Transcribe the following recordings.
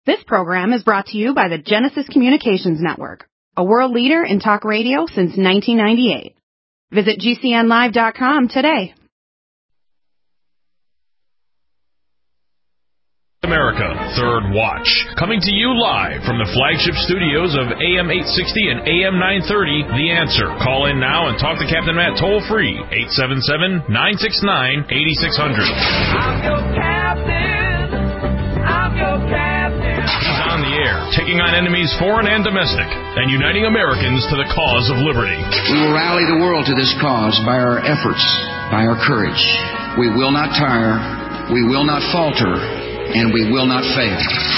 This program is brought to you by the Genesis Communications Network, a world leader in talk radio since 1998. Visit GCNlive.com today. America, Third Watch, coming to you live from the flagship studios of AM 860 and AM 930, The Answer. Call in now and talk to Captain Matt toll-free, 877-969-8600. I'm your captain. I'm your captain. He's on the air, taking on enemies foreign and domestic, and uniting Americans to the cause of liberty. We will rally the world to this cause by our efforts, by our courage. We will not tire, we will not falter, and we will not fail.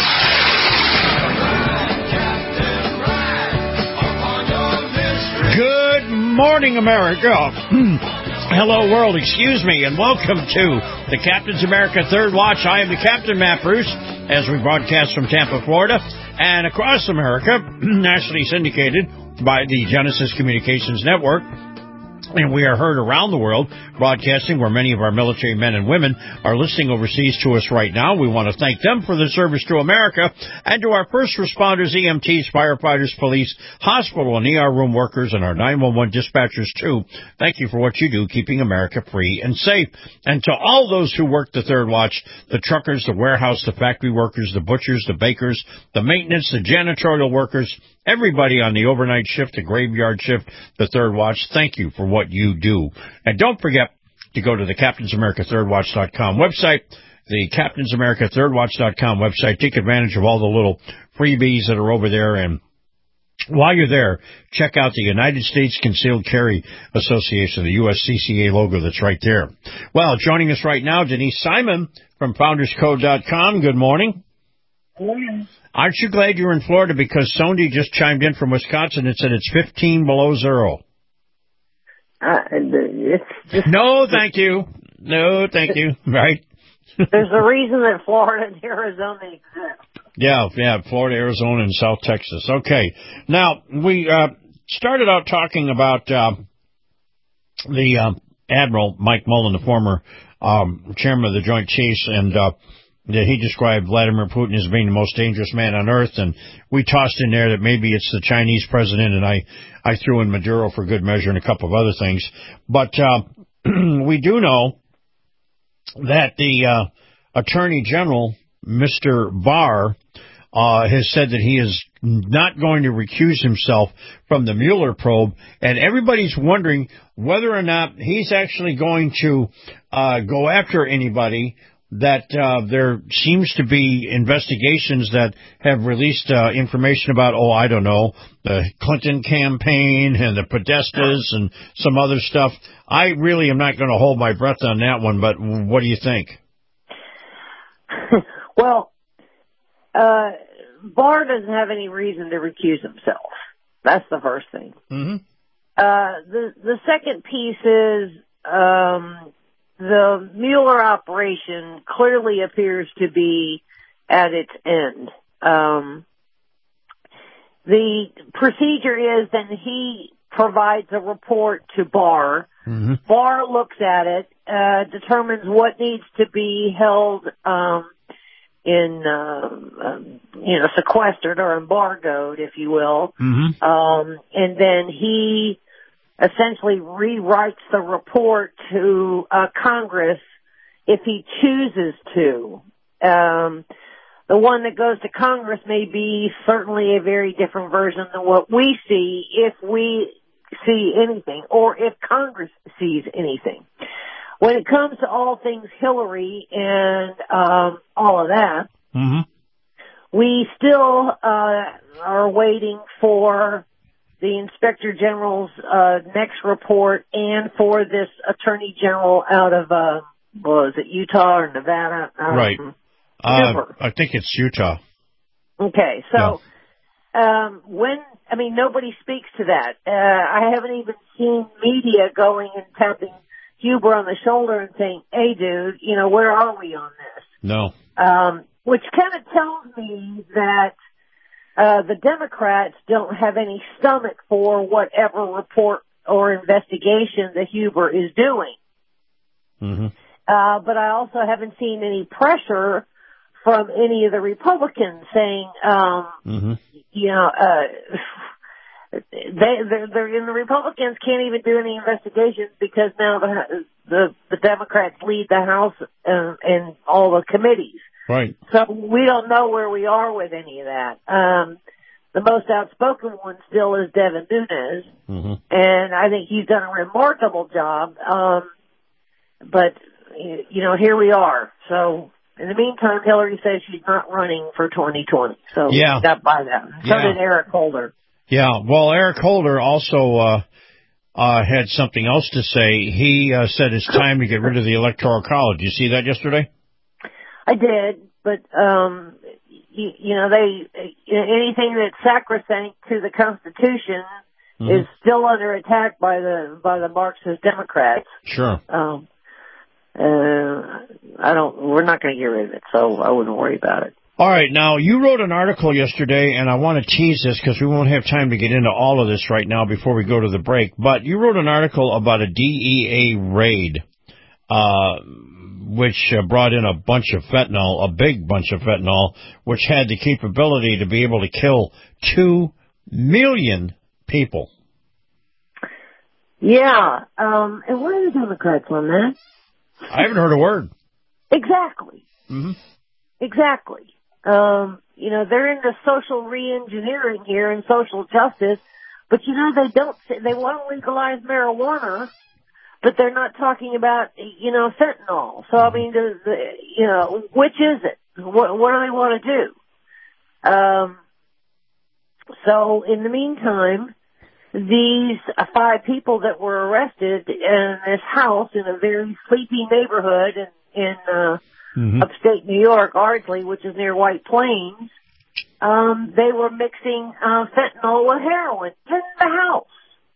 Good morning, America. Hello, world. Excuse me, and welcome to the Captain's America Third Watch. I am the Captain, Matt Bruce, as we broadcast from Tampa, Florida, and across America, nationally syndicated by the Genesis Communications Network. And we are heard around the world, broadcasting where many of our military men and women are listening overseas to us right now. We want to thank them for their service to America, and to our first responders, EMTs, firefighters, police, hospital and ER room workers, and our 911 dispatchers, too. Thank you for what you do, keeping America free and safe. And to all those who work the Third Watch, the truckers, the warehouse, the factory workers, the butchers, the bakers, the maintenance, the janitorial workers, everybody on the overnight shift, the graveyard shift, the Third Watch, thank you for what you do. And don't forget to go to the CaptainsAmericaThirdWatch.com website, the CaptainsAmericaThirdWatch.com website. Take advantage of all the little freebies that are over there. And while you're there, check out the United States Concealed Carry Association, the USCCA logo that's right there. Well, joining us right now, Denise Simon from FoundersCode.com. Good morning. Good morning. Aren't you glad you're in Florida? Because Sondi just chimed in from Wisconsin and said it's 15 below zero. It's just, No, thank you. No, thank you. Right? there's a reason that Florida and Arizona exist. Yeah, Florida, Arizona, and South Texas. Okay. Now, we started out talking about the Admiral Mike Mullen, the former chairman of the Joint Chiefs, and he described Vladimir Putin as being the most dangerous man on earth, and we tossed in there that maybe it's the Chinese president, and I threw in Maduro for good measure and a couple of other things. But we do know that the Attorney General, Mr. Barr, has said that he is not going to recuse himself from the Mueller probe, and everybody's wondering whether or not he's actually going to go after anybody. That there seems to be investigations that have released information about, I don't know, the Clinton campaign and the Podestas and some other stuff. I really am not going to hold my breath on that one, but what do you think? Well, Barr doesn't have any reason to recuse himself. That's the first thing. Mm-hmm. The second piece is the Mueller operation clearly appears to be at its end. The procedure is that he provides a report to Barr. Mm-hmm. Barr looks at it, determines what needs to be held sequestered or embargoed, if you will. Mm-hmm. And then he essentially rewrites the report to Congress if he chooses to. The one that goes to Congress may be certainly a very different version than what we see, if we see anything, or if Congress sees anything. When it comes to all things Hillary and all of that, mm-hmm. we still are waiting for the Inspector General's next report, and for this Attorney General out of, Utah or Nevada? Right. I think it's Utah. Okay, so nobody speaks to that. I haven't even seen media going and tapping Huber on the shoulder and saying, hey, dude, where are we on this? No. Which kind of tells me that the Democrats don't have any stomach for whatever report or investigation that Huber is doing. Mm-hmm. But I also haven't seen any pressure from any of the Republicans saying, you know, they're in the Republicans can't even do any investigations because now the Democrats lead the House and all the committees. Right. So we don't know where we are with any of that. The most outspoken one still is Devin Nunes, and I think he's done a remarkable job. But you know, here we are. So in the meantime, Hillary says she's not running for 2020. So yeah, got by that. So did Eric Holder. Yeah, well, Eric Holder also had something else to say. He said it's time to get rid of the Electoral College. You see that yesterday? I did, but you know, anything that's sacrosanct to the Constitution is still under attack by the Marxist Democrats. Sure. We're not going to get rid of it, so I wouldn't worry about it. All right, now, you wrote an article yesterday, and I want to tease this because we won't have time to get into all of this right now before we go to the break, but you wrote an article about a DEA raid, which brought in a bunch of fentanyl, a big bunch of fentanyl, which had the capability to be able to kill 2 million people. Yeah, and what are the Democrats on that? I haven't heard a word. Exactly. Exactly. You know, they're into social re-engineering here and social justice, but you know, they want to legalize marijuana, but they're not talking about, you know, fentanyl. So, I mean, you know, which is it? What do they want to do? So, in the meantime, these 5 people that were arrested in this house in a very sleepy neighborhood in upstate New York, Ardsley, which is near White Plains, they were mixing fentanyl with heroin in the house.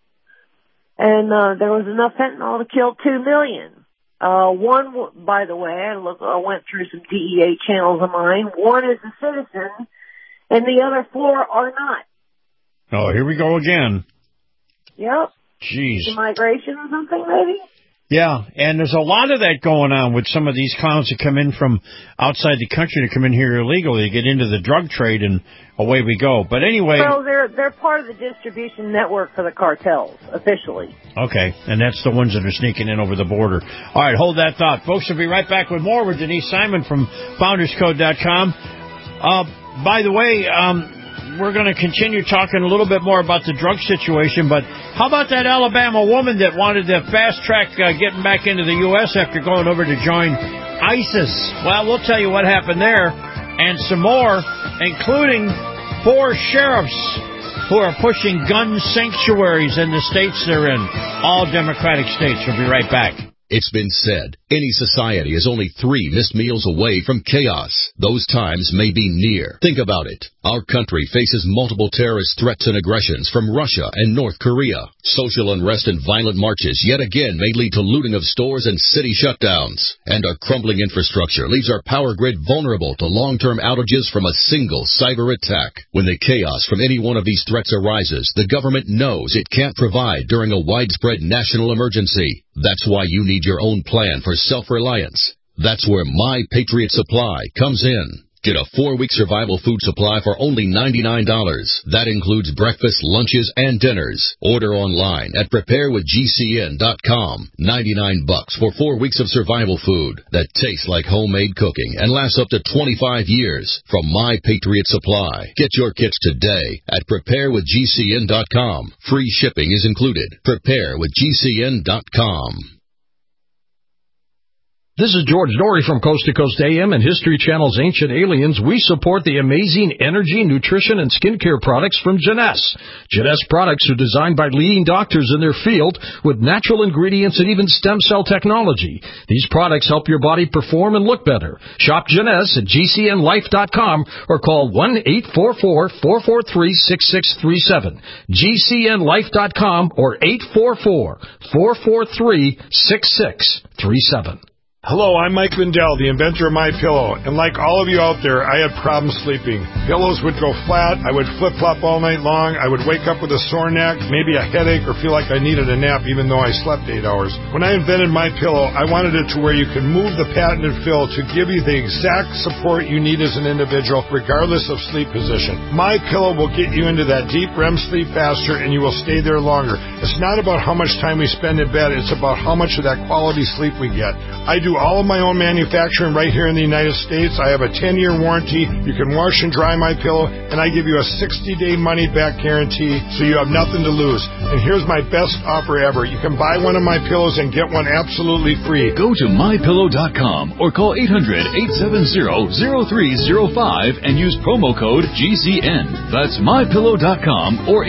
And there was enough fentanyl to kill 2 million. One, by the way, I went through some DEA channels of mine. One is a citizen, and the other 4 are not. Oh, here we go again. Yep. Jeez. Immigration or something, maybe? Yeah, and there's a lot of that going on with some of these clowns that come in from outside the country to come in here illegally, to get into the drug trade, and away we go. But anyway... Well, they're part of the distribution network for the cartels, officially. Okay, and that's the ones that are sneaking in over the border. All right, hold that thought. Folks, we'll be right back with more with Denise Simon from FoundersCode.com. By the way... we're going to continue talking a little bit more about the drug situation, but how about that Alabama woman that wanted to fast-track getting back into the U.S. after going over to join ISIS? Well, we'll tell you what happened there, and some more, including 4 sheriffs who are pushing gun sanctuaries in the states they're in, all Democratic states. We'll be right back. It's been said, any society is only 3 missed meals away from chaos. Those times may be near. Think about it. Our country faces multiple terrorist threats and aggressions from Russia and North Korea. Social unrest and violent marches yet again may lead to looting of stores and city shutdowns. And our crumbling infrastructure leaves our power grid vulnerable to long-term outages from a single cyber attack. When the chaos from any one of these threats arises, the government knows it can't provide during a widespread national emergency. That's why you need your own plan for self-reliance. That's where My Patriot Supply comes in. Get a 4-week survival food supply for only $99. That includes breakfast, lunches, and dinners. Order online at preparewithgcn.com. $99 for 4 weeks of survival food that tastes like homemade cooking and lasts up to 25 years from My Patriot Supply. Get your kits today at preparewithgcn.com. Free shipping is included. Preparewithgcn.com. This is George Dory from Coast to Coast AM and History Channel's Ancient Aliens. We support the amazing energy, nutrition, and skincare products from Jeunesse. Jeunesse products are designed by leading doctors in their field with natural ingredients and even stem cell technology. These products help your body perform and look better. Shop Jeunesse at GCNlife.com or call 1-844-443-6637. GCNlife.com or 844-443-6637. Hello, I'm Mike Lindell, the inventor of MyPillow, and like all of you out there, I had problems sleeping. Pillows would go flat, I would flip-flop all night long, I would wake up with a sore neck, maybe a headache, or feel like I needed a nap even though I slept 8 hours. When I invented MyPillow, I wanted it to where you could move the patented fill to give you the exact support you need as an individual, regardless of sleep position. MyPillow will get you into that deep REM sleep faster, and you will stay there longer. It's not about how much time we spend in bed, it's about how much of that quality sleep we get. I do all of my own manufacturing right here in the United States. I have a 10-year warranty. You can wash and dry my pillow, and I give you a 60-day money-back guarantee, so you have nothing to lose. And here's my best offer ever. You can buy one of my pillows and get one absolutely free. Go to MyPillow.com or call 800-870-0305 and use promo code GCN. That's MyPillow.com or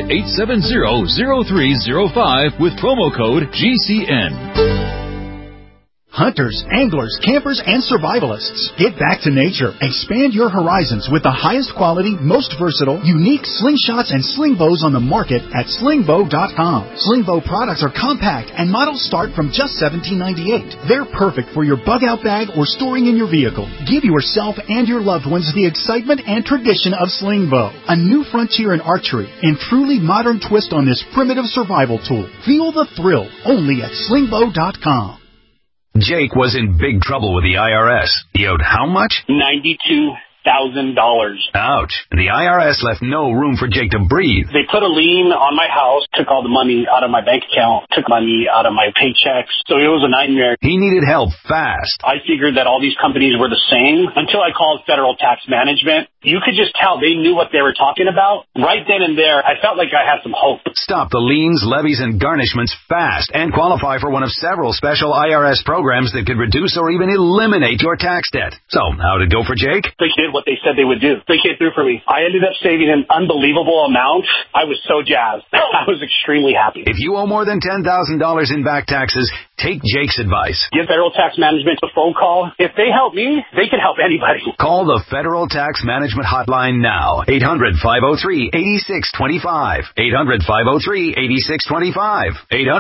800-870-0305 with promo code GCN. Hunters, anglers, campers, and survivalists. Get back to nature. Expand your horizons with the highest quality, most versatile, unique slingshots and sling bows on the market at slingbow.com. Slingbow products are compact and models start from just $17.98. They're perfect for your bug-out bag or storing in your vehicle. Give yourself and your loved ones the excitement and tradition of Slingbow, a new frontier in archery and truly modern twist on this primitive survival tool. Feel the thrill only at slingbow.com. Jake was in big trouble with the IRS. He owed how much? $92,000. Ouch. The IRS left no room for Jake to breathe. They put a lien on my house, took all the money out of my bank account, took money out of my paychecks. So it was a nightmare. He needed help fast. I figured that all these companies were the same until I called Federal Tax Management. You could just tell they knew what they were talking about. Right then and there, I felt like I had some hope. Stop the liens, levies, and garnishments fast and qualify for one of several special IRS programs that could reduce or even eliminate your tax debt. So, how'd it go for Jake? They did what they said they would do. They came through for me. I ended up saving an unbelievable amount. I was so jazzed. I was extremely happy. If you owe more than $10,000 in back taxes, take Jake's advice. Give Federal Tax Management a phone call. If they help me, they can help anybody. Call the Federal Tax Management Hotline now. 800-503-8625. 800-503-8625.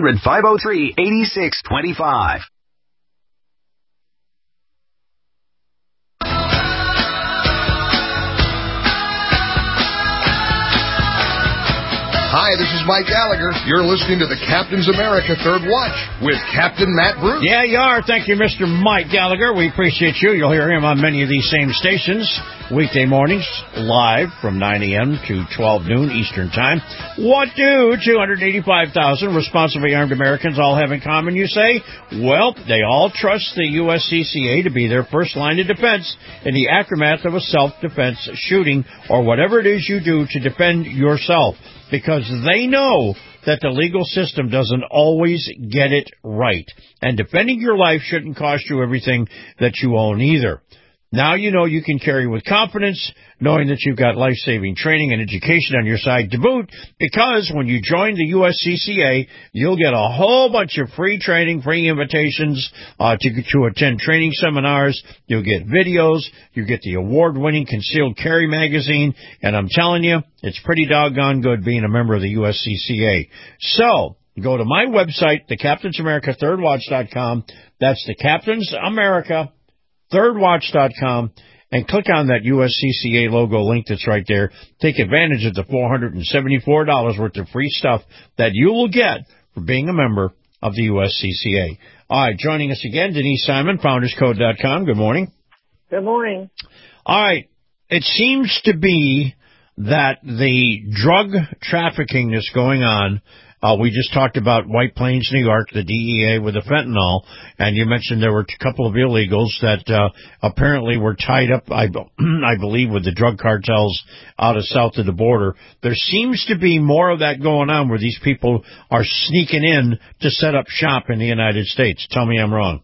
800-503-8625. Hi, this is Mike Gallagher. You're listening to the Captain's America Third Watch with Captain Matt Bruce. Yeah, you are. Thank you, Mr. Mike Gallagher. We appreciate you. You'll hear him on many of these same stations, weekday mornings, live from 9 a.m. to 12 noon Eastern Time. What do 285,000 responsibly armed Americans all have in common, you say? Well, they all trust the USCCA to be their first line of defense in the aftermath of a self-defense shooting or whatever it is you do to defend yourself, because they know that the legal system doesn't always get it right. And defending your life shouldn't cost you everything that you own either. Now you know you can carry with confidence, knowing that you've got life-saving training and education on your side to boot, because when you join the USCCA, you'll get a whole bunch of free training, free invitations to attend training seminars. You'll get videos. You get the award-winning Concealed Carry magazine, and I'm telling you, it's pretty doggone good being a member of the USCCA. So, go to my website, thecaptainsamericathirdwatch.com. That's thecaptainsamericathirdwatch.com, and click on that USCCA logo link that's right there. Take advantage of the $474 worth of free stuff that you will get for being a member of the USCCA. All right, joining us again, Denise Simon, founderscode.com. Good morning. Good morning. All right, it seems to be that the drug trafficking that's going on, we just talked about White Plains, New York, the DEA with the fentanyl, and you mentioned there were a couple of illegals that apparently were tied up, I believe, with the drug cartels out of south of the border. There seems to be more of that going on where these people are sneaking in to set up shop in the United States. Tell me I'm wrong.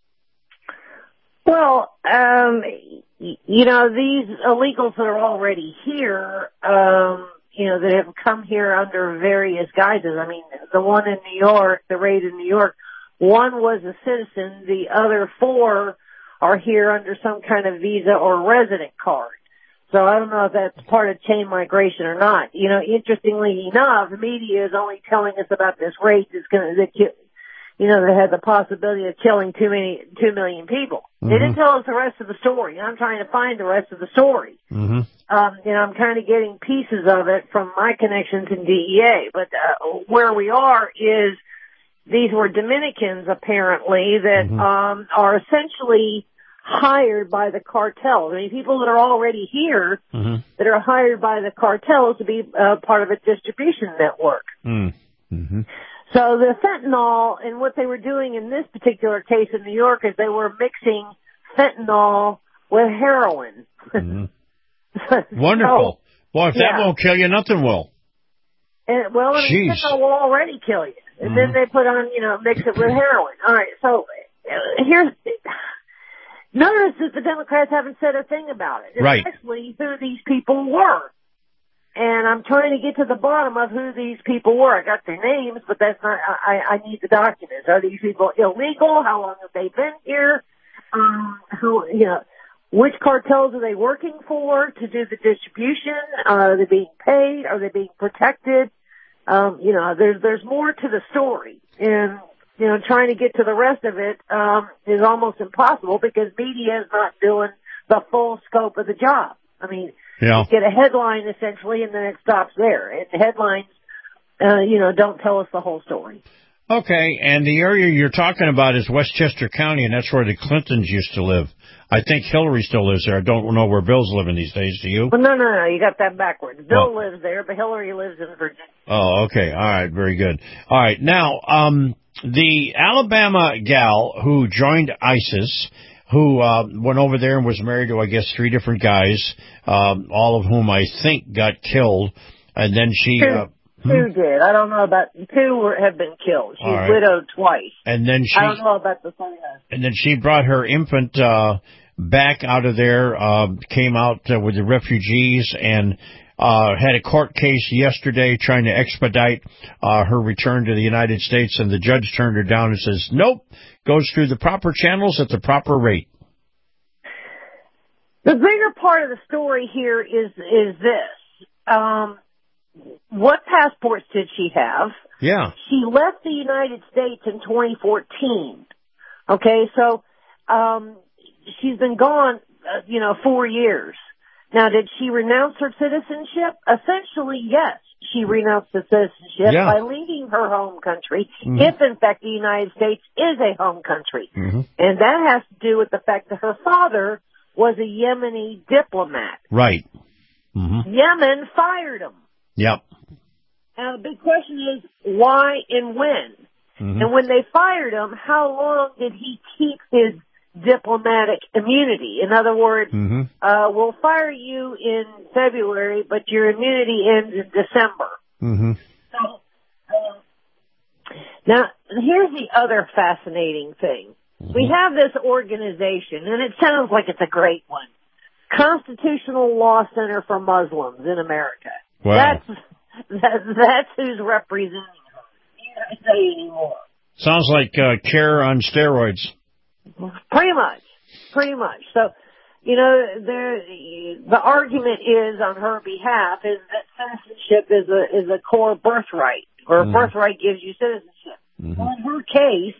Well, you know, these illegals that are already here, you know, that have come here under various guises. I mean, the one in New York, the raid in New York, one was a citizen. The other four are here under some kind of visa or resident card. So I don't know if that's part of chain migration or not. You know, interestingly enough, the media is only telling us about this raid that's that had the possibility of killing 2 million people. Mm-hmm. They didn't tell us the rest of the story. I'm trying to find the rest of the story. Mm-hmm. I'm kind of getting pieces of it from my connections in DEA. But where we are is these were Dominicans, apparently, that are essentially hired by the cartels. I mean, people that are already here that are hired by the cartels to be part of a distribution network. Mm-hmm. So the fentanyl, and what they were doing in this particular case in New York is they were mixing fentanyl with heroin. Mm-hmm. Wonderful. Well, if that won't kill you, nothing will. And, fentanyl will already kill you. And then they put on, mix it with heroin. All right, so notice that the Democrats haven't said a thing about it. Right. Especially who these people were. And I'm trying to get to the bottom of who these people were. I got their names, but that's not, I need the documents. Are these people illegal? How long have they been here? Which cartels are they working for to do the distribution? Are they being paid? Are they being protected? There's more to the story. And, trying to get to the rest of it, is almost impossible because media is not doing the full scope of the job. I mean, you get a headline essentially and then it stops there. And the headlines, don't tell us the whole story. Okay, and the area you're talking about is Westchester County, and that's where the Clintons used to live. I think Hillary still lives there. I don't know where Bill's living these days. Do you? Well, no, you got that backwards. Bill lives there, but Hillary lives in Virginia. Oh, okay. All right, very good. All right, now, the Alabama gal who joined ISIS, who went over there and was married to, I guess, 3 different guys, all of whom I think got killed, and then she... Two did. I don't know about 2 have been killed. She's widowed twice. And then I don't know about the third. And then she brought her infant back out of there, came out with the refugees, and had a court case yesterday trying to expedite her return to the United States, and the judge turned her down and says, nope, goes through the proper channels at the proper rate. The bigger part of the story here is this. What passports did she have? Yeah. She left the United States in 2014. Okay, so she's been gone, 4 years. Now, did she renounce her citizenship? Essentially, yes. She renounced the citizenship by leaving her home country, if in fact the United States is a home country. And that has to do with the fact that her father was a Yemeni diplomat. Right. Yemen fired him. Yep. Now, the big question is why and when? And when they fired him, how long did he keep his diplomatic immunity? In other words, we'll fire you in February, but your immunity ends in December. So, now, here's the other fascinating thing. We have this organization, and it sounds like it's a great one, Constitutional Law Center for Muslims in America. Wow. That's who's representing her. You can't say anymore. Sounds like CARE on steroids. Pretty much. So, the argument is on her behalf is that citizenship is a core birthright, or a birthright gives you citizenship. Well, in her case,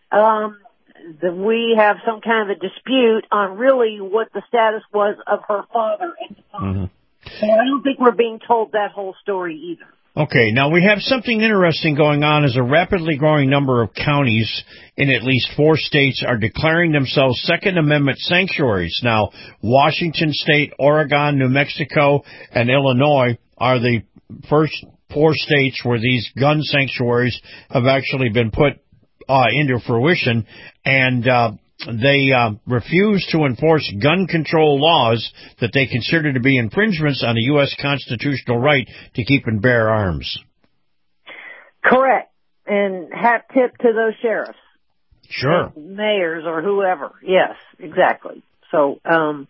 we have some kind of a dispute on really what the status was of her father at the time. So I don't think we're being told that whole story either. Okay, now we have something interesting going on as a rapidly growing number of counties in at least 4 states are declaring themselves Second Amendment sanctuaries. Now, Washington State, Oregon, New Mexico, and Illinois are the first 4 states where these gun sanctuaries have actually been put into fruition, and they refuse to enforce gun control laws that they consider to be infringements on the U.S. constitutional right to keep and bear arms. Correct. And hat tip to those sheriffs. Sure. Mayors or whoever. Yes, exactly. So, and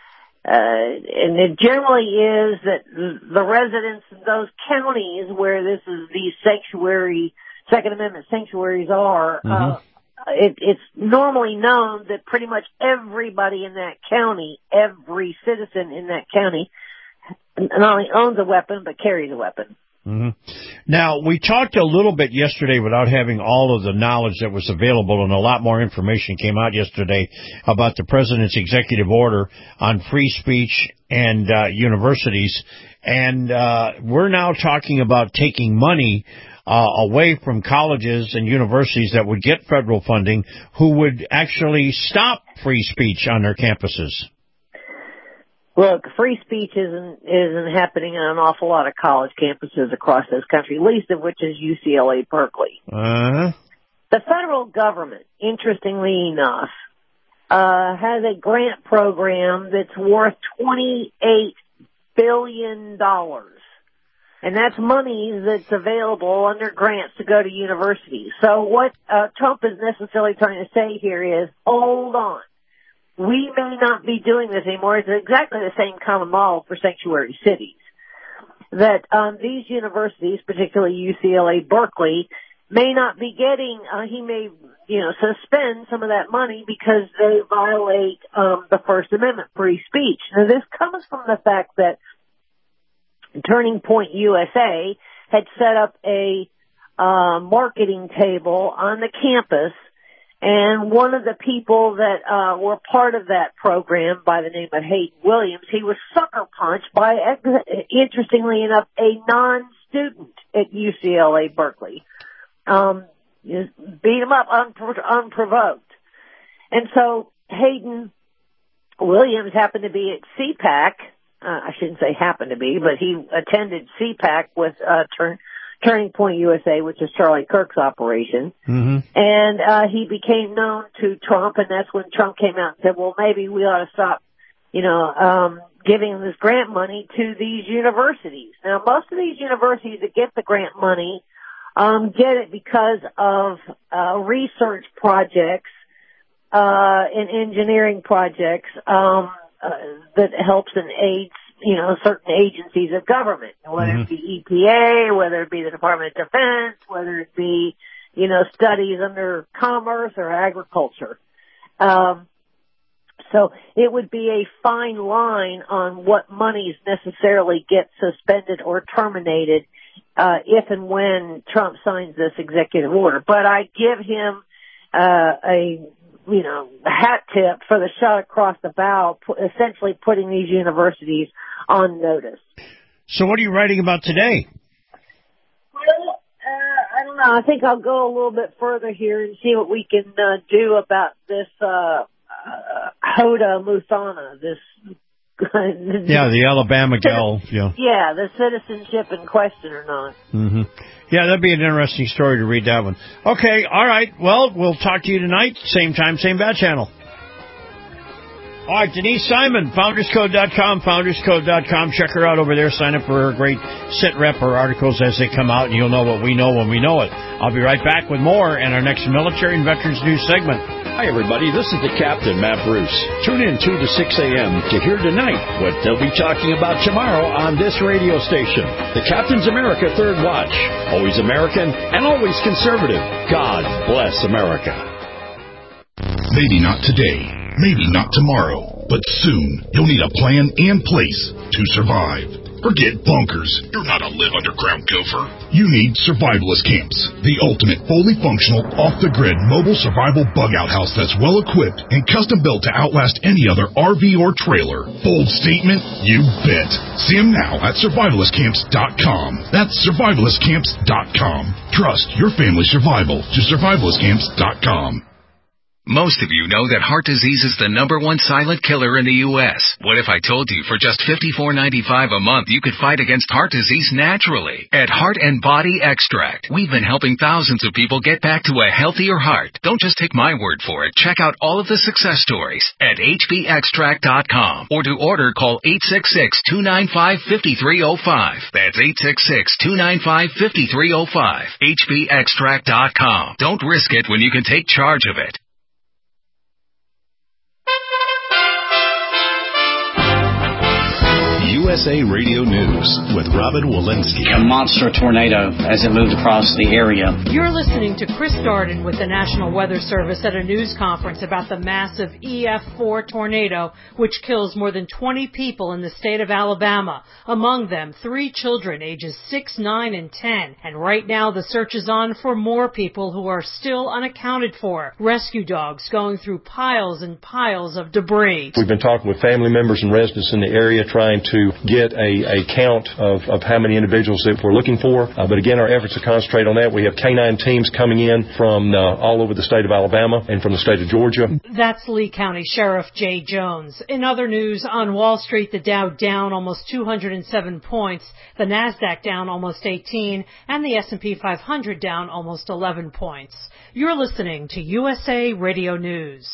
it generally is that the residents in those counties where these Second Amendment sanctuaries are, it's normally known that pretty much everybody in that county, every citizen in that county, not only owns a weapon but carries a weapon. Mm-hmm. Now, we talked a little bit yesterday without having all of the knowledge that was available, and a lot more information came out yesterday about the president's executive order on free speech and universities. And we're now talking about taking money away from colleges and universities that would get federal funding, who would actually stop free speech on their campuses. Look, free speech isn't happening on an awful lot of college campuses across this country, least of which is UCLA Berkeley. Uh-huh. The federal government, interestingly enough, has a grant program that's worth $28 billion. And that's money that's available under grants to go to universities. So what Trump is necessarily trying to say here is, hold on. We may not be doing this anymore. It's exactly the same common model for sanctuary cities. That these universities, particularly UCLA, Berkeley, may not be getting, he may, suspend some of that money because they violate the First Amendment, free speech. Now, this comes from the fact that Turning Point USA had set up a marketing table on the campus. And one of the people that were part of that program by the name of Hayden Williams, he was sucker punched by, interestingly enough, a non-student at UCLA Berkeley. Beat him up unprovoked. And so Hayden Williams happened to be at CPAC. I shouldn't say happened to be, but he attended CPAC with Turning Point USA, which is Charlie Kirk's operation. Mm-hmm. And he became known to Trump, and that's when Trump came out and said, well, maybe we ought to stop, giving this grant money to these universities. Now, most of these universities that get the grant money get it because of research projects and engineering projects that helps and aids certain agencies of government, whether it be EPA, whether it be the Department of Defense, whether it be, studies under commerce or agriculture. So it would be a fine line on what monies necessarily get suspended or terminated, if and when Trump signs this executive order. But I give him, a hat tip for the shot across the bow, essentially putting these universities on notice. So what are you writing about today? Well, I don't know. I think I'll go a little bit further here and see what we can do about this Hoda Muthana, this the Alabama gal. Yeah, the citizenship in question or not. Mm-hmm. Yeah, that'd be an interesting story to read that one. Okay, all right. Well, we'll talk to you tonight, same time, same bat channel. All right, Denise Simon, founderscode.com, founderscode.com. Check her out over there. Sign up for her great sit rep or articles as they come out, and you'll know what we know when we know it. I'll be right back with more in our next Military and Veterans News segment. Hi, everybody. This is the Captain, Matt Bruce. Tune in 2 to 6 a.m. to hear tonight what they'll be talking about tomorrow on this radio station. The Captain's America Third Watch. Always American and always conservative. God bless America. Maybe not today, maybe not tomorrow, but soon you'll need a plan and place to survive. Forget bunkers. You're not a live underground gopher. You need Survivalist Camps, the ultimate fully functional, off-the-grid mobile survival bug-out house that's well-equipped and custom-built to outlast any other RV or trailer. Bold statement? You bet. See them now at survivalistcamps.com. That's survivalistcamps.com. Trust your family's survival to survivalistcamps.com. Most of you know that heart disease is the #1 silent killer in the U.S. What if I told you for just $54.95 a month you could fight against heart disease naturally? At Heart and Body Extract, we've been helping thousands of people get back to a healthier heart. Don't just take my word for it. Check out all of the success stories at hbextract.com. Or to order, call 866-295-5305. That's 866-295-5305. hbextract.com. Don't risk it when you can take charge of it. USA Radio News with Robin Walensky. A monster tornado as it moved across the area. You're listening to Chris Darden with the National Weather Service at a news conference about the massive EF4 tornado, which kills more than 20 people in the state of Alabama. Among them, 3 children ages 6, 9, and 10. And right now, the search is on for more people who are still unaccounted for. Rescue dogs going through piles and piles of debris. We've been talking with family members and residents in the area trying to get a count of how many individuals that we're looking for. But again, our efforts to concentrate on that. We have canine teams coming in from all over the state of Alabama and from the state of Georgia. That's Lee County Sheriff Jay Jones. In other news, on Wall Street, the Dow down almost 207 points, the NASDAQ down almost 18, and the S&P 500 down almost 11 points. You're listening to USA Radio News.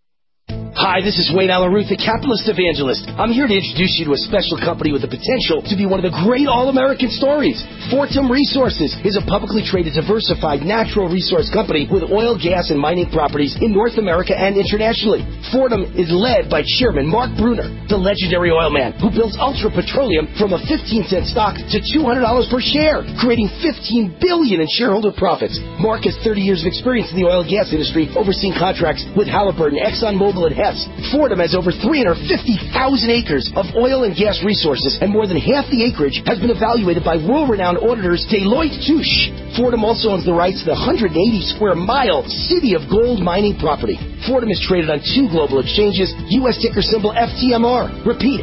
Hi, this is Wayne Allen Ruth, the Capitalist Evangelist. I'm here to introduce you to a special company with the potential to be one of the great all-American stories. Fortum Resources is a publicly traded, diversified natural resource company with oil, gas, and mining properties in North America and internationally. Fortum is led by Chairman Mark Bruner, the legendary oil man who builds Ultra Petroleum from a 15-cent stock to $200 per share, creating $15 billion in shareholder profits. Mark has 30 years of experience in the oil and gas industry, overseeing contracts with Halliburton, ExxonMobil, and Hess. Fortum has over 350,000 acres of oil and gas resources, and more than half the acreage has been evaluated by world-renowned auditors Deloitte Touche. Fortum also owns the rights to the 180-square-mile City of Gold mining property. Fortum is traded on 2 global exchanges, U.S. ticker symbol FTMR. Repeat,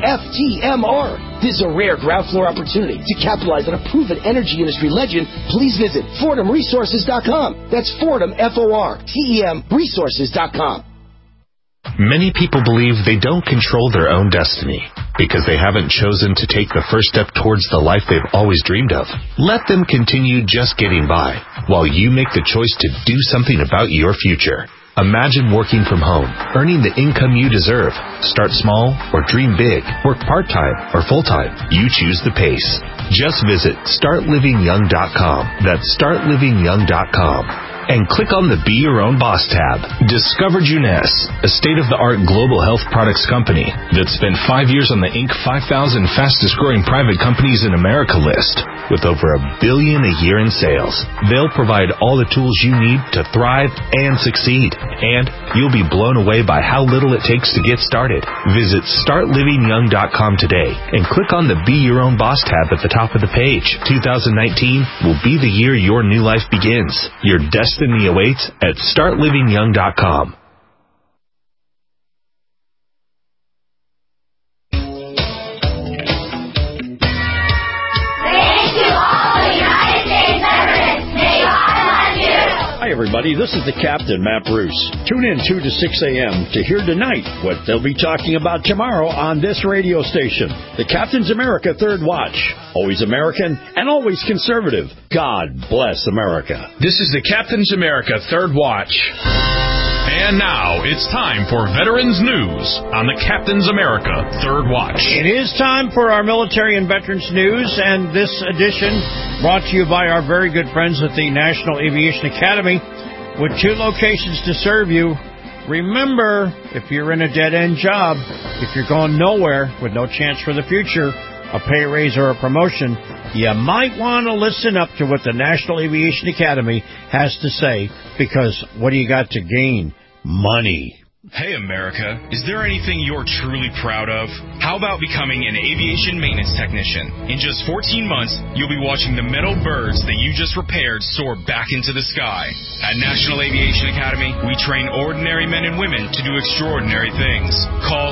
FTMR. This is a rare ground floor opportunity to capitalize on a proven energy industry legend. Please visit FortumResources.com. That's Fortum, F-O-R-T-E-M, resources.com. Many people believe they don't control their own destiny because they haven't chosen to take the first step towards the life they've always dreamed of. Let them continue just getting by while you make the choice to do something about your future. Imagine working from home, earning the income you deserve. Start small or dream big. Work part-time or full-time. You choose the pace. Just visit StartLivingYoung.com. That's StartLivingYoung.com. And click on the Be Your Own Boss tab. Discover Juness, a state-of-the-art global health products company that spent 5 years on the Inc. 5,000 fastest-growing private companies in America list with over $1 billion a year in sales. They'll provide all the tools you need to thrive and succeed. And you'll be blown away by how little it takes to get started. Visit StartLivingYoung.com today and click on the Be Your Own Boss tab at the top of the page. 2019 will be the year your new life begins. Your destiny awaits at StartLivingYoung.com. Hi, everybody. This is the Captain, Matt Bruce. Tune in 2 to 6 a.m. to hear tonight what they'll be talking about tomorrow on this radio station. The Captain's America Third Watch. Always American and always conservative. God bless America. This is the Captain's America Third Watch. And now it's time for Veterans News on the Captain's America Third Watch. It is time for our military and veterans news, and this edition brought to you by our very good friends at the National Aviation Academy with 2 locations to serve you. Remember, if you're in a dead-end job, if you're going nowhere with no chance for the future, a pay raise or a promotion, you might want to listen up to what the National Aviation Academy has to say, because what do you got to gain? Money. Hey, America, is there anything you're truly proud of? How about becoming an aviation maintenance technician? In just 14 months, you'll be watching the metal birds that you just repaired soar back into the sky. At National Aviation Academy, we train ordinary men and women to do extraordinary things. Call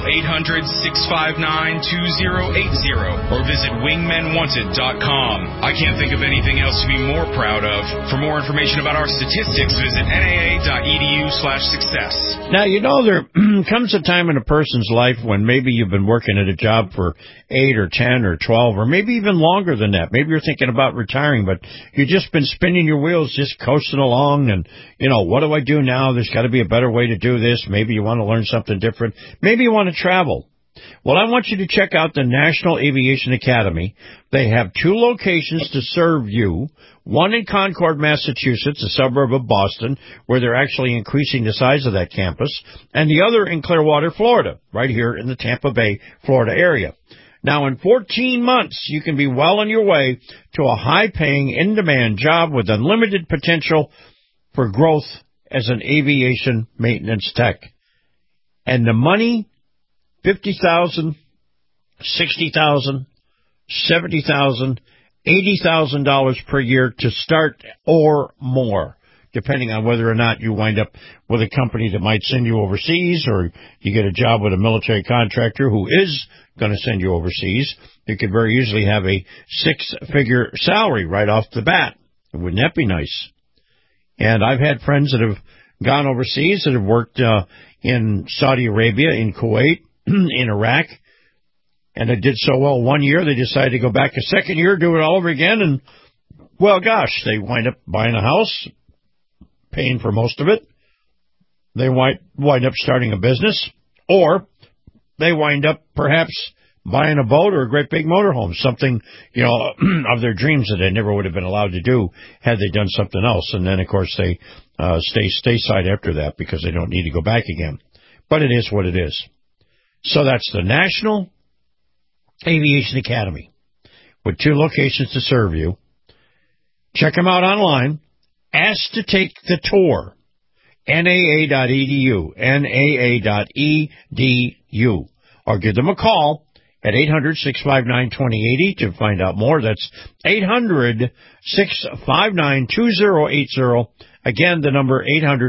800-659-2080 or visit wingmenwanted.com. I can't think of anything else to be more proud of. For more information about our statistics, visit naa.edu/success. Now, you know, there comes a time in a person's life when maybe you've been working at a job for 8 or 10 or 12 or maybe even longer than that. Maybe you're thinking about retiring, but you've just been spinning your wheels, just coasting along, and, you know, what do I do now? There's got to be a better way to do this. Maybe you want to learn something different. Maybe you want to travel. Well, I want you to check out the National Aviation Academy. They have 2 locations to serve you. One in Concord, Massachusetts, a suburb of Boston, where they're actually increasing the size of that campus, and the other in Clearwater, Florida, right here in the Tampa Bay, Florida area. Now, in 14 months, you can be well on your way to a high-paying, in-demand job with unlimited potential for growth as an aviation maintenance tech. And the money, $50,000, $60,000, $70,000, $80,000 per year to start or more, depending on whether or not you wind up with a company that might send you overseas or you get a job with a military contractor who is going to send you overseas. You could very easily have a six-figure salary right off the bat. Wouldn't that be nice? And I've had friends that have gone overseas that have worked in Saudi Arabia, in Kuwait, in Iraq, and they did so well 1 year, they decided to go back a second year, do it all over again, and, well, gosh, they wind up buying a house, paying for most of it. They wind up starting a business, or they wind up perhaps buying a boat or a great big motorhome, something, of their dreams that they never would have been allowed to do had they done something else. And then, of course, they stay stateside after that because they don't need to go back again. But it is what it is. So that's the National Aviation Academy with 2 locations to serve you. Check them out online. Ask to take the tour. NAA.edu. NAA.edu. Or give them a call at 800-659-2080 to find out more. That's 800-659-2080. Again, the number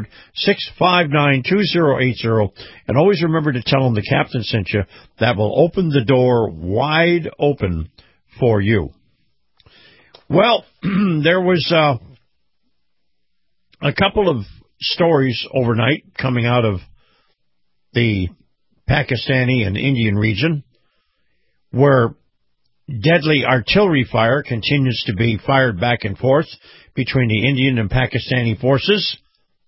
800-659-2080. And always remember to tell them the captain sent you. That will open the door wide open for you. Well, there was a couple of stories overnight coming out of the Pakistani and Indian region where deadly artillery fire continues to be fired back and forth between the Indian and Pakistani forces.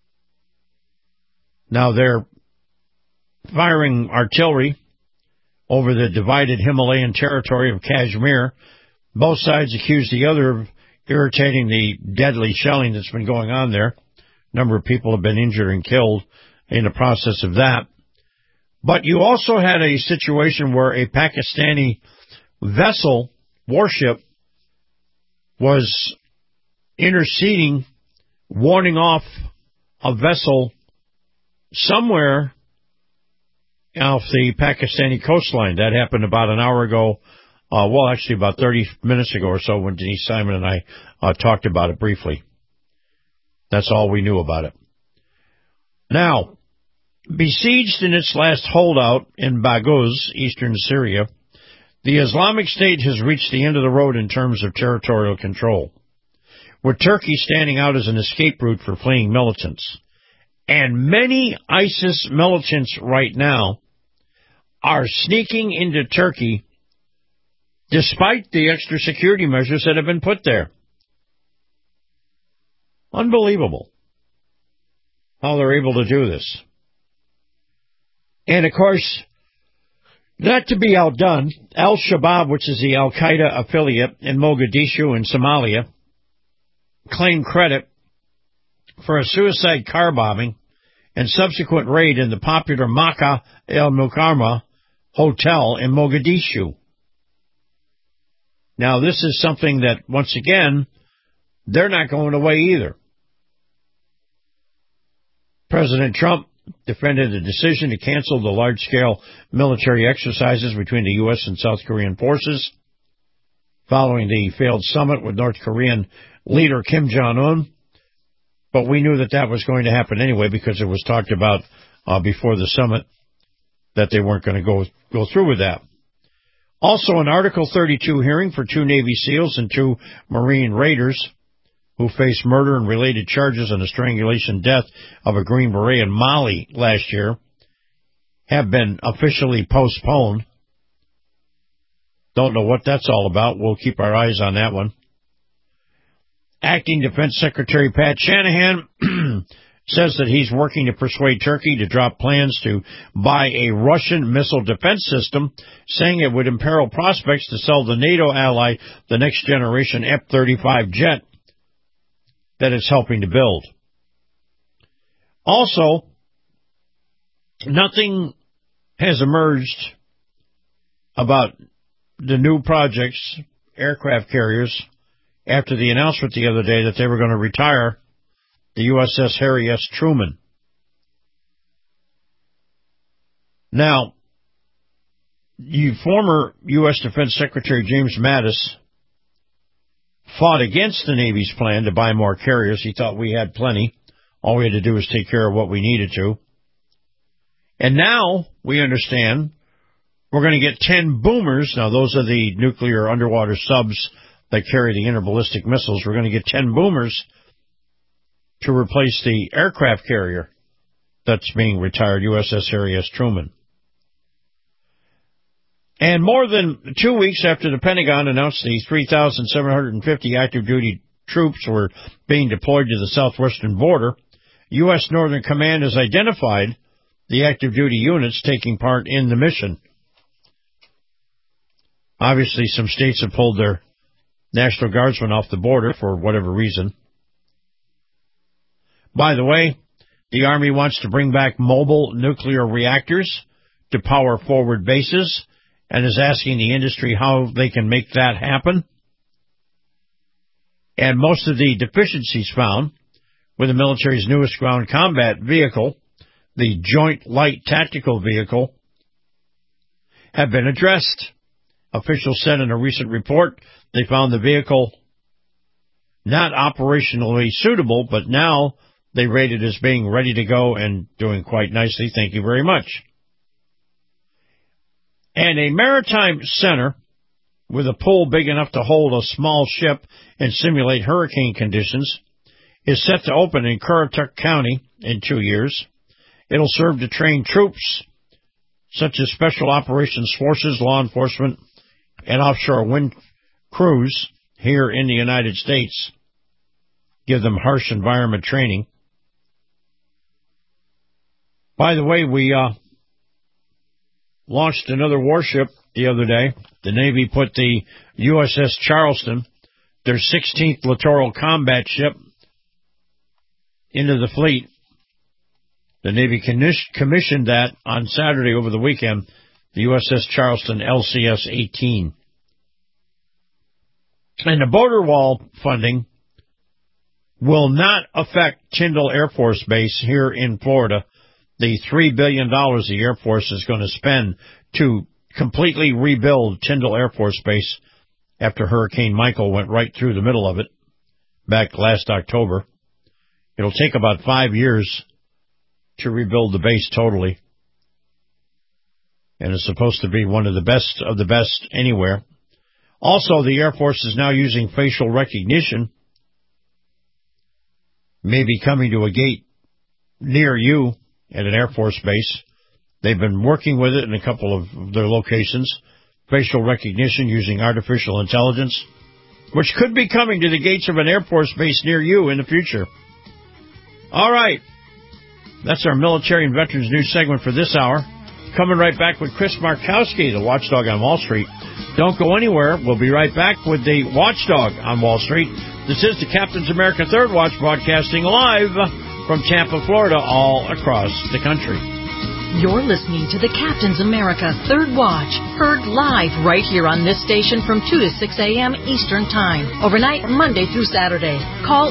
Now they're firing artillery over the divided Himalayan territory of Kashmir. Both sides accuse the other of irritating the deadly shelling that's been going on there. A number of people have been injured and killed in the process of that. But you also had a situation where a Pakistani vessel, warship, was interceding, warning off a vessel somewhere off the Pakistani coastline. That happened about an hour ago. Actually about 30 minutes ago or so when Denise Simon and I talked about it briefly. That's all we knew about it. Now, besieged in its last holdout in Baghouz, eastern Syria, the Islamic State has reached the end of the road in terms of territorial control, with Turkey standing out as an escape route for fleeing militants. And many ISIS militants right now are sneaking into Turkey despite the extra security measures that have been put there. Unbelievable how they're able to do this. And, of course, not to be outdone, Al-Shabaab, which is the Al-Qaeda affiliate in Mogadishu in Somalia, claimed credit for a suicide car bombing and subsequent raid in the popular Makkah al-Mukarramah hotel in Mogadishu. Now, this is something that, once again, they're not going away either. President Trump defended the decision to cancel the large-scale military exercises between the U.S. and South Korean forces following the failed summit with North Korean leader Kim Jong-un. But we knew that was going to happen anyway because it was talked about before the summit that they weren't going to go through with that. Also, an Article 32 hearing for 2 Navy SEALs and 2 Marine Raiders who faced murder and related charges in the strangulation death of a Green Beret in Mali last year have been officially postponed. Don't know what that's all about. We'll keep our eyes on that one. Acting Defense Secretary Pat Shanahan says that he's working to persuade Turkey to drop plans to buy a Russian missile defense system, saying it would imperil prospects to sell the NATO ally the next generation F-35 jet that it's helping to build. Also, nothing has emerged about the new projects, aircraft carriers, after the announcement the other day that they were going to retire the USS Harry S. Truman. Now, former U.S. Defense Secretary James Mattis fought against the Navy's plan to buy more carriers. He thought we had plenty. All we had to do was take care of what we needed to. And now we understand we're going to get 10 boomers. Now, those are the nuclear underwater subs that carry the interballistic missiles. We're going to get 10 boomers to replace the aircraft carrier that's being retired, USS Harry S. Truman. And more than 2 weeks after the Pentagon announced the 3,750 active-duty troops were being deployed to the southwestern border, U.S. Northern Command has identified the active-duty units taking part in the mission. Obviously, some states have pulled their National Guardsmen off the border for whatever reason. By the way, the Army wants to bring back mobile nuclear reactors to power forward bases and is asking the industry how they can make that happen. And most of the deficiencies found with the military's newest ground combat vehicle, the Joint Light Tactical Vehicle, have been addressed. Officials said in a recent report they found the vehicle not operationally suitable, but now they rate it as being ready to go and doing quite nicely. Thank you very much. And a maritime center with a pool big enough to hold a small ship and simulate hurricane conditions is set to open in Currituck County in 2 years. It'll serve to train troops such as Special Operations Forces, law enforcement, and offshore wind crews here in the United States. Give them harsh environment training. By the way, we launched another warship the other day. The Navy put the USS Charleston, their 16th littoral combat ship, into the fleet. The Navy commissioned that on Saturday over the weekend, the USS Charleston LCS-18. And the border wall funding will not affect Tyndall Air Force Base here in Florida. The $3 billion the Air Force is going to spend to completely rebuild Tyndall Air Force Base after Hurricane Michael went right through the middle of it back last October. It'll take about 5 years to rebuild the base totally. And it's supposed to be one of the best anywhere. Also, the Air Force is now using facial recognition, maybe coming to a gate near you at an Air Force base. They've been working with it in a couple of their locations. Facial recognition using artificial intelligence, which could be coming to the gates of an Air Force base near you in the future. All right. That's our military and veterans news segment for this hour. Coming right back with Chris Markowski, the watchdog on Wall Street. Don't go anywhere. We'll be right back with the watchdog on Wall Street. This is the Captain's America Third Watch, broadcasting live from Tampa, Florida, all across the country. You're listening to the Captain's America Third Watch, heard live right here on this station from 2 to 6 a.m. Eastern Time, overnight Monday through Saturday. Call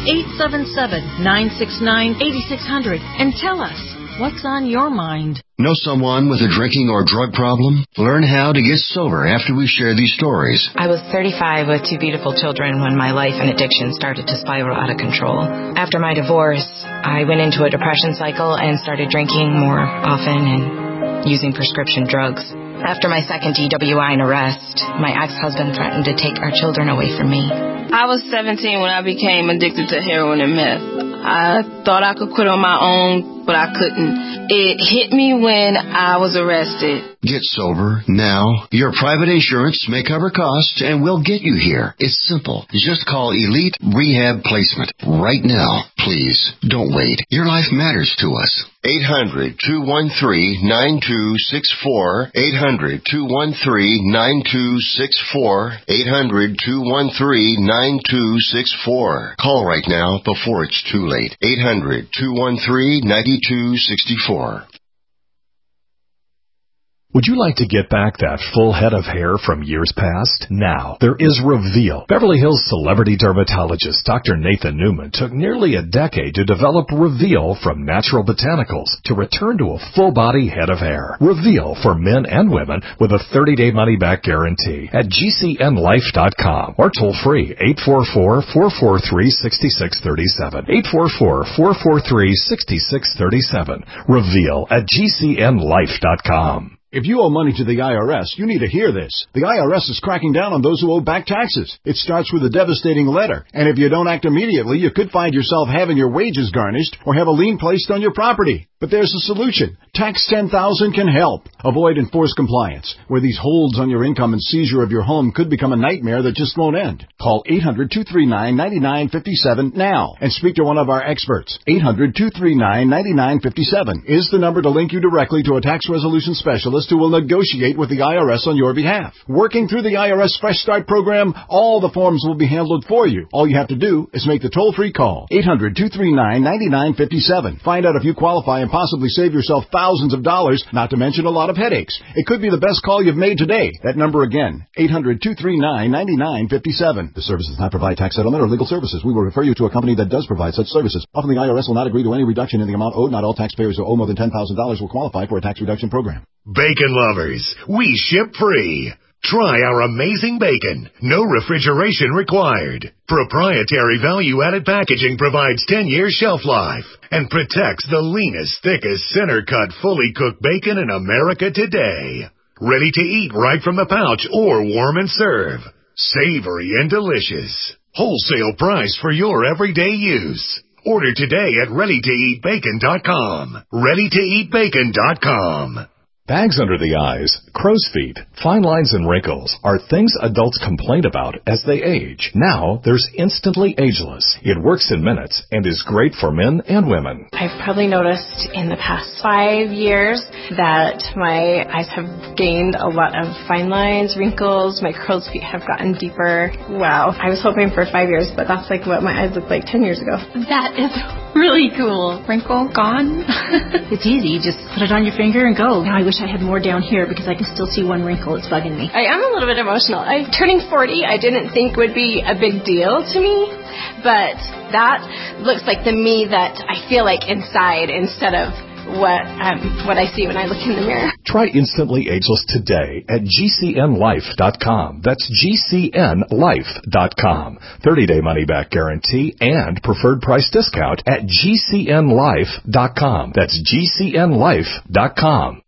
877-969-8600 and tell us what's on your mind. Know someone with a drinking or drug problem? Learn how to get sober after we share these stories. I was 35 with 2 beautiful children when my life and addiction started to spiral out of control. After my divorce, I went into a depression cycle and started drinking more often and using prescription drugs. After my second DWI and arrest, my ex-husband threatened to take our children away from me. I was 17 when I became addicted to heroin and meth. I thought I could quit on my own, but I couldn't. It hit me when I was arrested. Get sober now. Your private insurance may cover costs and we'll get you here. It's simple. Just call Elite Rehab Placement right now. Please, don't wait. Your life matters to us. 800-213-9264. 800-213-9264. 800-213-9264. Call right now before it's too late. 800-213-9264. Would you like to get back that full head of hair from years past? Now, there is Reveal. Beverly Hills celebrity dermatologist Dr. Nathan Newman took nearly a decade to develop Reveal from natural botanicals to return to a full-body head of hair. Reveal for men and women with a 30-day money-back guarantee at GCNlife.com or toll-free 844-443-6637. 844-443-6637. Reveal at GCNlife.com. If you owe money to the IRS, you need to hear this. The IRS is cracking down on those who owe back taxes. It starts with a devastating letter, and if you don't act immediately, you could find yourself having your wages garnished or have a lien placed on your property. But there's a solution. Tax 10,000 can help. Avoid enforced compliance, where these holds on your income and seizure of your home could become a nightmare that just won't end. Call 800-239-9957 now and speak to one of our experts. 800-239-9957 is the number to link you directly to a tax resolution specialist who will negotiate with the IRS on your behalf. Working through the IRS Fresh Start program, all the forms will be handled for you. All you have to do is make the toll-free call. 800-239-9957. Find out if you qualify and possibly save yourself thousands of dollars, not to mention a lot of headaches. It could be the best call you've made today. That number again, 800-239-9957. The service does not provide tax settlement or legal services. We will refer you to a company that does provide such services. Often the IRS will not agree to any reduction in the amount owed. Not all taxpayers who owe more than $10,000 will qualify for a tax reduction program. Bacon lovers, we ship free. Try our amazing bacon. No refrigeration required. Proprietary value-added packaging provides 10 years shelf life and protects the leanest, thickest, center-cut, fully cooked bacon in America today. Ready to eat right from the pouch or warm and serve. Savory and delicious. Wholesale price for your everyday use. Order today at ReadyToEatBacon.com. ReadyToEatBacon.com. Bags under the eyes, crow's feet, fine lines and wrinkles are things adults complain about as they age. Now, there's Instantly Ageless. It works in minutes and is great for men and women. I've probably noticed in the past 5 years that my eyes have gained a lot of fine lines, wrinkles, my crow's feet have gotten deeper. Wow. I was hoping for 5 years, but that's like what my eyes looked like 10 years ago. That is really cool. Wrinkle gone. It's easy. You just put it on your finger and go. Now I wish I had more down here because I can still see one wrinkle. It's bugging me. I am a little bit emotional. Turning 40 I didn't think would be a big deal to me, but that looks like the me that I feel like inside instead of what I see when I look in the mirror. Try Instantly Ageless today at GCNlife.com. That's GCNlife.com. 30-day money-back guarantee and preferred price discount at GCNlife.com. That's GCNlife.com.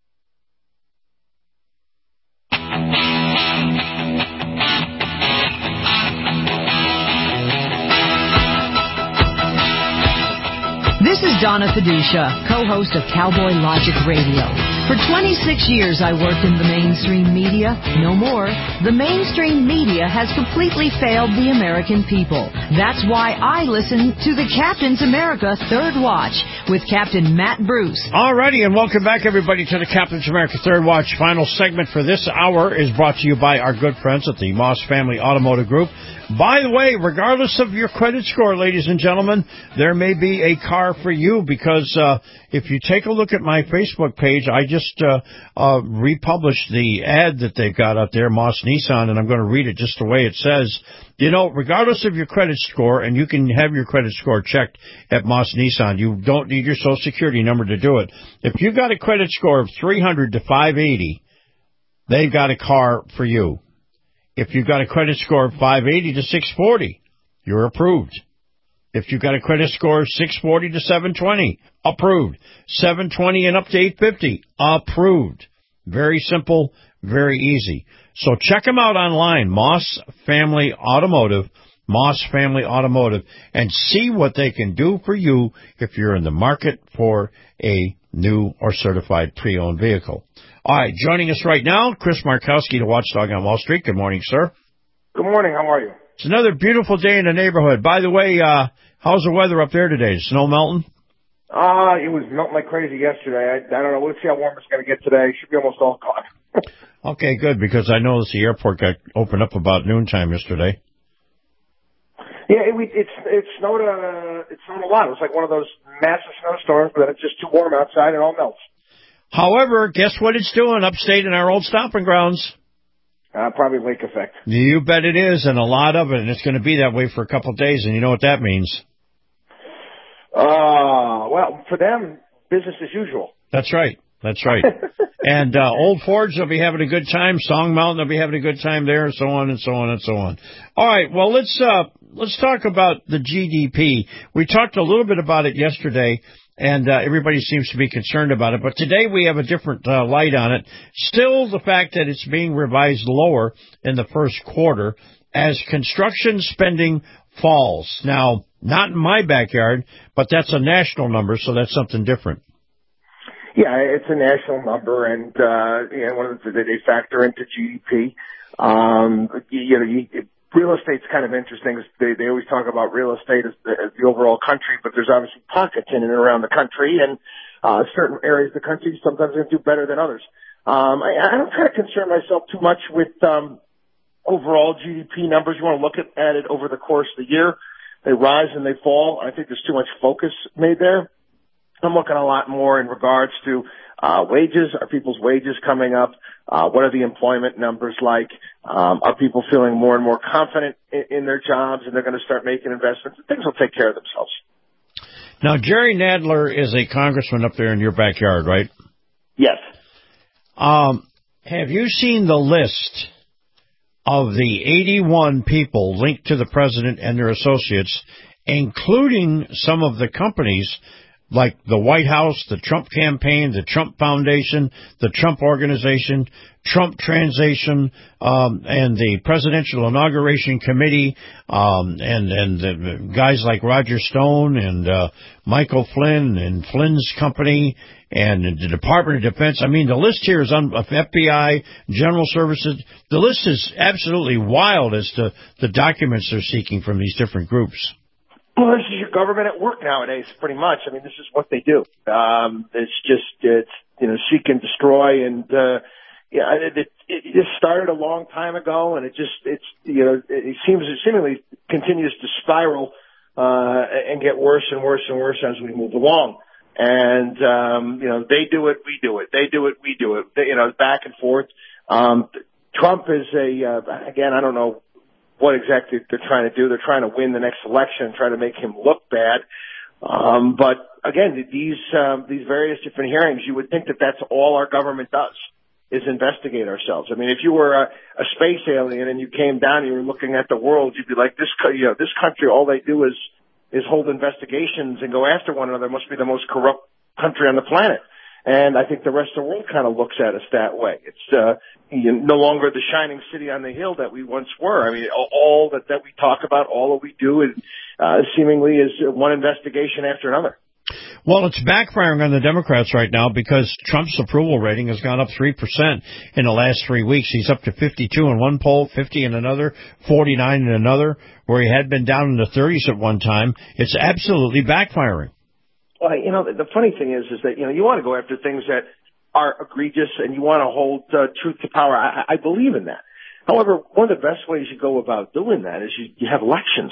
This is Donna Fiducia, co-host of Cowboy Logic Radio. For 26 years, I worked in the mainstream media. No more. The mainstream media has completely failed the American people. That's why I listen to the Captain's America Third Watch with Captain Matt Bruce. All righty, and welcome back, everybody, to the Captain's America Third Watch. Final segment for this hour is brought to you by our good friends at the Moss Family Automotive Group. By the way, regardless of your credit score, ladies and gentlemen, there may be a car for you because if you take a look at my Facebook page, I just republished the ad that they've got out there, Moss Nissan, and I'm going to read it just the way it says. You know, regardless of your credit score, and you can have your credit score checked at Moss Nissan, you don't need your Social Security number to do it. If you've got a credit score of 300 to 580, they've got a car for you. If you've got a credit score of 580 to 640, you're approved. If you've got a credit score of 640 to 720, approved. 720 and up to 850, approved. Very simple, very easy. So check them out online, Moss Family Automotive, Moss Family Automotive, and see what they can do for you if you're in the market for a new or certified pre-owned vehicle. All right, joining us right now, Chris Markowski, the Watchdog on Wall Street. Good morning, sir. Good morning. How are you? It's another beautiful day in the neighborhood. By the way, how's the weather up there today? Is snow melting? It was melting like crazy yesterday. I don't know. We'll see how warm it's going to get today. It should be almost all gone. Okay, good, because I noticed the airport got opened up about noontime yesterday. Yeah, it snowed. It snowed a lot. It was like one of those massive snowstorms, but it's just too warm outside and it all melts. However, guess what it's doing upstate in our old stomping grounds? Probably lake effect. You bet it is, and a lot of it, and it's going to be that way for a couple of days, and you know what that means. Well, for them, business as usual. That's right. That's right. And Old Forge will be having a good time. Song Mountain will be having a good time there, and so on and so on and so on. All right. Well, let's talk about the GDP. We talked a little bit about it yesterday, and everybody seems to be concerned about it. But today we have a different light on it. Still, the fact that it's being revised lower in the first quarter as construction spending falls. Now, not in my backyard, but that's a national number, so that's something different. Yeah, it's a national number, and one of the they factor into GDP. Real estate's kind of interesting. They always talk about real estate as the overall country, but there's obviously pockets in and around the country, and certain areas of the country sometimes going to do better than others. I don't kind of concern myself too much with overall GDP numbers. You want to look at it over the course of the year. They rise and they fall. I think there's too much focus made there. I'm looking a lot more in regards to wages. Are people's wages coming up? What are the employment numbers like? Are people feeling more and more confident in their jobs, and they're going to start making investments? Things will take care of themselves. Now, Jerry Nadler is a congressman up there in your backyard, right? Yes. Have you seen the list of the 81 people linked to the president and their associates, including some of the companies like the White House, the Trump Campaign, the Trump Foundation, the Trump Organization, Trump Translation, and the Presidential Inauguration Committee, and the guys like Roger Stone and Michael Flynn and Flynn's Company and the Department of Defense? I mean, the list here is on FBI, General Services. The list is absolutely wild as to the documents they're seeking from these different groups. Well, this is your government at work nowadays, pretty much. I mean, this is what they do. It's seek and destroy, and it just started a long time ago, and it seemingly continues to spiral and get worse and worse and worse as we move along. And they do it, we do it. They do it, we do it. Back and forth. Trump is again, I don't know what exactly they're trying to do. They're trying to win the next election, try to make him look bad. But again, these various different hearings, you would think that that's all our government does, is investigate ourselves. I mean, if you were a space alien and you came down and you were looking at the world, you'd be like, this country, all they do is hold investigations and go after one another. It must be the most corrupt country on the planet. And I think the rest of the world kind of looks at us that way. It's no longer the shining city on the hill that we once were. I mean, all that we talk about, all that we do is seemingly is one investigation after another. Well, it's backfiring on the Democrats right now because Trump's approval rating has gone up 3% in the last 3 weeks. He's up to 52 in one poll, 50 in another, 49 in another, where he had been down in the 30s at one time. It's absolutely backfiring. Well, the funny thing is that, you want to go after things that are egregious and you want to hold truth to power. I believe in that. However, one of the best ways you go about doing that is you have elections.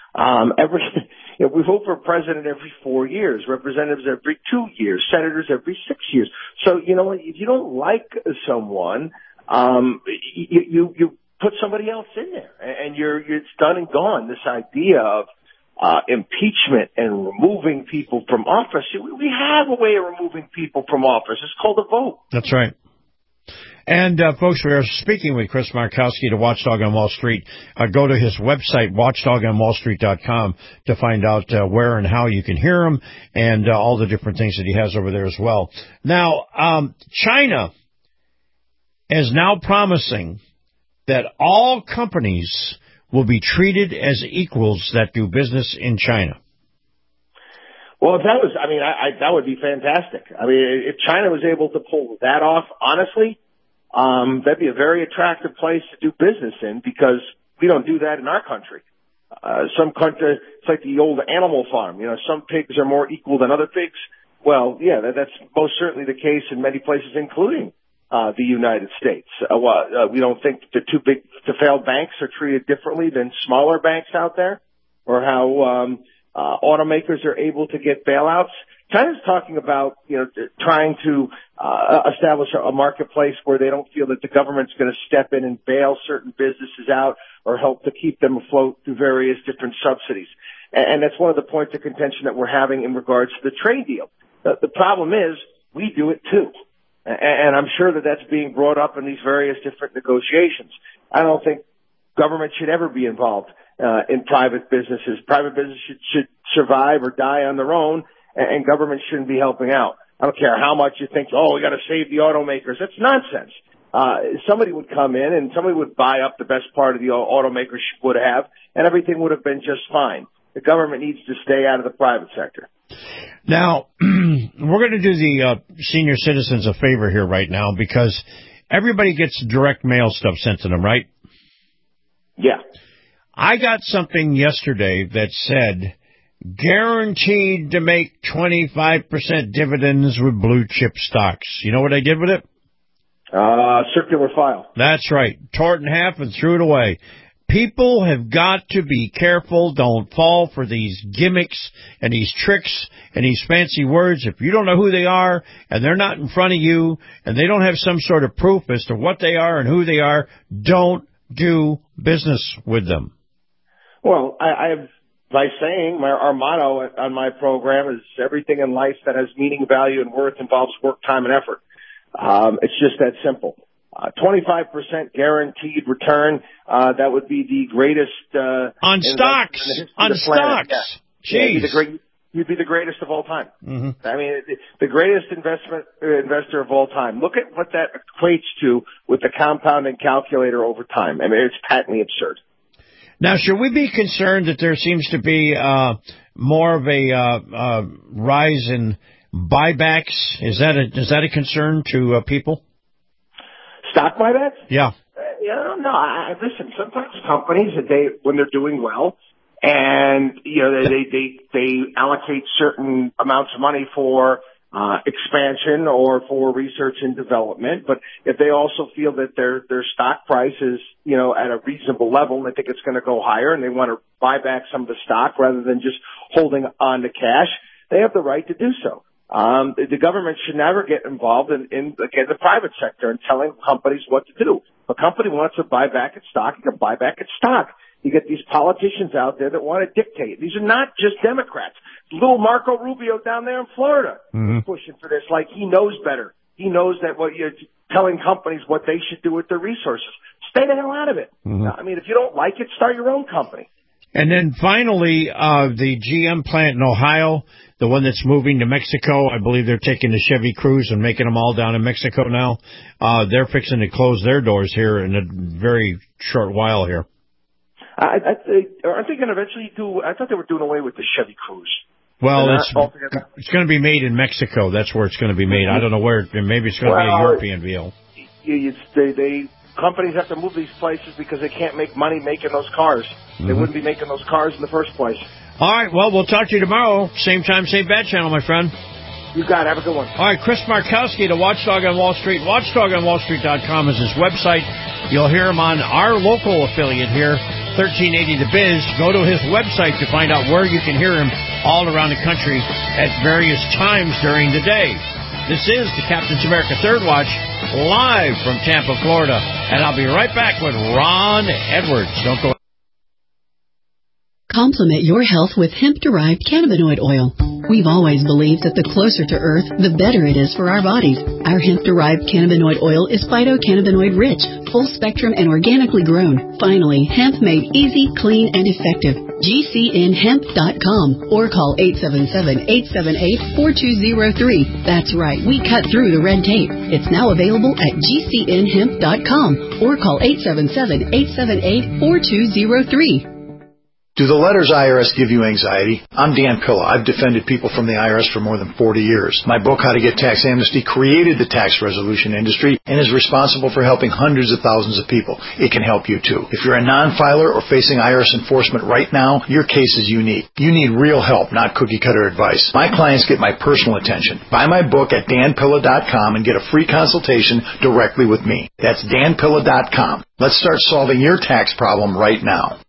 We vote for president every 4 years, representatives every 2 years, senators every 6 years. So, if you don't like someone, you put somebody else in there and it's done and gone. This idea of impeachment and removing people from office. We have a way of removing people from office. It's called a vote. That's right. And, folks, we are speaking with Chris Markowski, the Watchdog on Wall Street. Go to his website, watchdogonwallstreet.com, to find out where and how you can hear him and all the different things that he has over there as well. Now, China is now promising that all companies will be treated as equals that do business in China. Well, if that was, that would be fantastic. I mean, if China was able to pull that off, honestly, that'd be a very attractive place to do business in because we don't do that in our country. Some country, it's like the old Animal Farm. Some pigs are more equal than other pigs. Well, yeah, that's most certainly the case in many places, including the United States. We don't think the too big to fail banks are treated differently than smaller banks out there, or how automakers are able to get bailouts. China's talking about, trying to establish a marketplace where they don't feel that the government's going to step in and bail certain businesses out or help to keep them afloat through various different subsidies. And that's one of the points of contention that we're having in regards to the trade deal. The problem is we do it too. And I'm sure that that's being brought up in these various different negotiations. I don't think government should ever be involved in private businesses. Private businesses should survive or die on their own, and government shouldn't be helping out. I don't care how much you think, we got to save the automakers. That's nonsense. Somebody would come in and somebody would buy up the best part of the automakers would have, and everything would have been just fine. The government needs to stay out of the private sector. Now, we're going to do the senior citizens a favor here right now because everybody gets direct mail stuff sent to them, right? Yeah. I got something yesterday that said, guaranteed to make 25% dividends with blue chip stocks. You know what I did with it? Circular file. That's right. Tore it in half and threw it away. People have got to be careful. Don't fall for these gimmicks and these tricks and these fancy words. If you don't know who they are and they're not in front of you and they don't have some sort of proof as to what they are and who they are, don't do business with them. Well, I have, by saying our motto on my program is everything in life that has meaning, value, and worth involves work, time, and effort. It's just that simple. 25% guaranteed return. That would be the greatest on stocks. On stocks. Yeah. You'd be the greatest of all time. Mm-hmm. I mean, the greatest investor of all time. Look at what that equates to with the compounding calculator over time. I mean, it's patently absurd. Now, should we be concerned that there seems to be more of a rise in buybacks? Is that a concern to people? Stock buybacks? Yeah. No. Listen, sometimes companies, when they're doing well, and they allocate certain amounts of money for expansion or for research and development. But if they also feel that their stock price is at a reasonable level, and they think it's going to go higher, and they want to buy back some of the stock rather than just holding on to cash, they have the right to do so. The government should never get involved in the private sector and telling companies what to do. If a company wants to buy back its stock, it can buy back its stock. You get these politicians out there that want to dictate. These are not just Democrats. Little Marco Rubio down there in Florida is pushing for this like he knows better. He knows that what you're telling companies what they should do with their resources. Stay the hell out of it. I mean, if you don't like it, start your own company. And then finally, the GM plant in Ohio, the one that's moving to Mexico, I believe they're taking the Chevy Cruze and making them all down in Mexico now. They're fixing to close their doors here in a very short while here. Aren't they going to eventually do? I thought they were doing away with the Chevy Cruze. Well, it's going to be made in Mexico. That's where it's going to be made. I don't know where. Maybe it's going to be a European deal. Companies have to move these places because they can't make money making those cars. They wouldn't be making those cars in the first place. All right. Well, we'll talk to you tomorrow. Same time, same bad channel, my friend. You got it. Have a good one. All right. Chris Markowski, the Watchdog on Wall Street. WatchdogOnWallStreet.com is his website. You'll hear him on our local affiliate here, 1380 The Biz. Go to his website to find out where you can hear him all around the country at various times during the day. This is the Captain's America Third Watch, live from Tampa, Florida. And I'll be right back with Ron Edwards. Don't go. Complement your health with hemp-derived cannabinoid oil. We've always believed that the closer to Earth, the better it is for our bodies. Our hemp-derived cannabinoid oil is phytocannabinoid-rich, full-spectrum, and organically grown. Finally, hemp made easy, clean, and effective. GCNhemp.com or call 877-878-4203. That's right, we cut through the red tape. It's now available at GCNhemp.com or call 877-878-4203. Do the letters IRS give you anxiety? I'm Dan Pilla. I've defended people from the IRS for more than 40 years. My book, How to Get Tax Amnesty, created the tax resolution industry and is responsible for helping hundreds of thousands of people. It can help you too. If you're a non-filer or facing IRS enforcement right now, your case is unique. You need real help, not cookie-cutter advice. My clients get my personal attention. Buy my book at danpilla.com and get a free consultation directly with me. That's danpilla.com. Let's start solving your tax problem right now.